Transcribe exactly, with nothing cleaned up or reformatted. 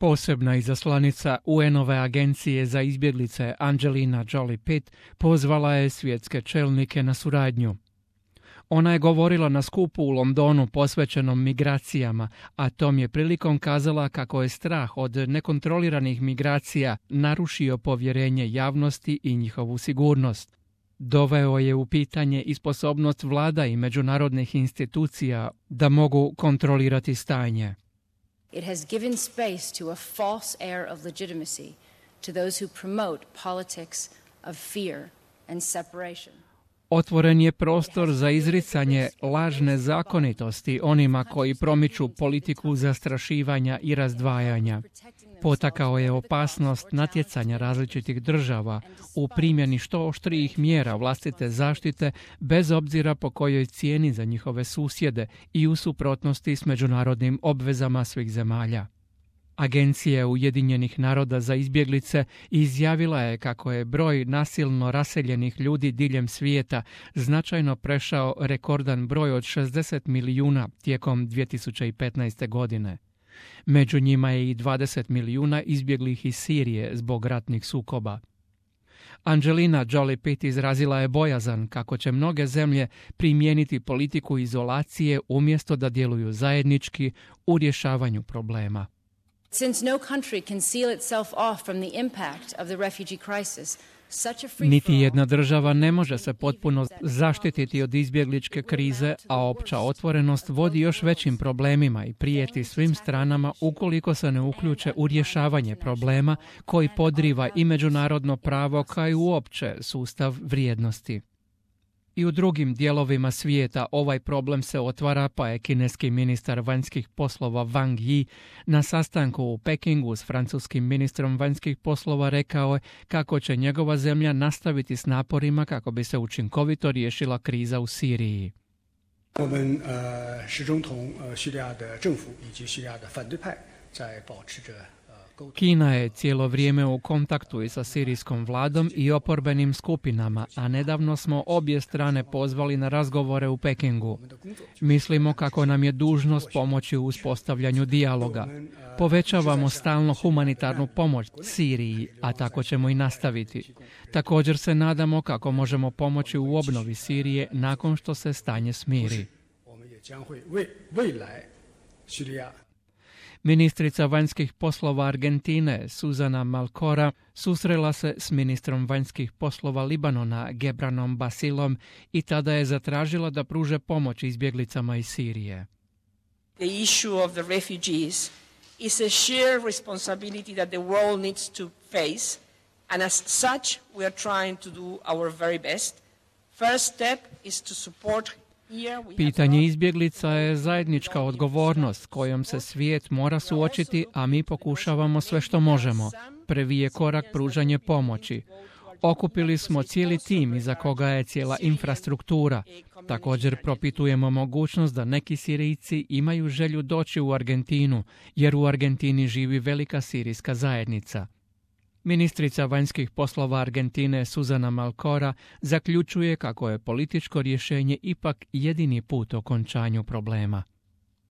Posebna izaslanica U N-ove agencije za izbjeglice Angelina Jolie-Pitt pozvala je svjetske čelnike na suradnju. Ona je govorila na skupu u Londonu posvećenom migracijama, a tom je prilikom kazala kako je strah od nekontroliranih migracija narušio povjerenje javnosti i njihovu sigurnost. Doveo je u pitanje i sposobnost vlada i međunarodnih institucija da mogu kontrolirati stanje. It has given space to a false air of legitimacy to those who promote politics of fear and separation. Otvoren je prostor za izricanje lažne zakonitosti onima koji promiču politiku zastrašivanja i razdvajanja. Potakao je opasnost natjecanja različitih država u primjeni što oštrijih mjera vlastite zaštite bez obzira po kojoj cijeni za njihove susjede i u suprotnosti s međunarodnim obvezama svih zemalja. Agencija Ujedinjenih naroda za izbjeglice izjavila je kako je broj nasilno raseljenih ljudi diljem svijeta značajno prešao rekordan broj od šezdeset milijuna tijekom dvije tisuće petnaeste. godine. Među njima je i dvadeset milijuna izbjeglih iz Sirije zbog ratnih sukoba. Angelina Jolie-Pitt izrazila je bojazan kako će mnoge zemlje primijeniti politiku izolacije umjesto da djeluju zajednički u rješavanju problema. Since no country can seal itself off from the impact of the refugee crisis, such a free Niti jedna država ne može se potpuno zaštititi od izbjegličke krize, a opća otvorenost vodi još većim problemima i prijeti svim stranama ukoliko se ne uključe u rješavanje problema koji podriva i međunarodno pravo kao i uopće sustav vrijednosti. I u drugim dijelovima svijeta ovaj problem se otvara, pa je kineski ministar vanjskih poslova Wang Yi na sastanku u Pekingu s francuskim ministrom vanjskih poslova rekao je kako će njegova zemlja nastaviti s naporima kako bi se učinkovito riješila kriza u Siriji. Kina je cijelo vrijeme u kontaktu i sa sirijskom vladom i oporbenim skupinama, a nedavno smo obje strane pozvali na razgovore u Pekingu. Mislimo kako nam je dužnost pomoći u uspostavljanju dijaloga. Povećavamo stalno humanitarnu pomoć Siriji, a tako ćemo i nastaviti. Također se nadamo kako možemo pomoći u obnovi Sirije nakon što se stanje smiri. Ministrica vanjskih poslova Argentine, Susana Malcora, susrela se s ministrom vanjskih poslova Libanona, Gebranom Basilom, i tada je zatražila da pruže pomoć izbjeglicama iz Sirije. The issue of the refugees is a shared responsibility that the world needs to face, and as such we are trying to do our very best. First step is to support. Pitanje izbjeglica je zajednička odgovornost kojom se svijet mora suočiti, a mi pokušavamo sve što možemo. Prvi je korak pružanje pomoći. Okupili smo cijeli tim iza koga je cijela infrastruktura. Također propitujemo mogućnost da neki Sirijci imaju želju doći u Argentinu, jer u Argentini živi velika sirijska zajednica. Ministrica vanjskih poslova Argentine Susana Malcora zaključuje kako je političko rješenje ipak jedini put okončanju problema.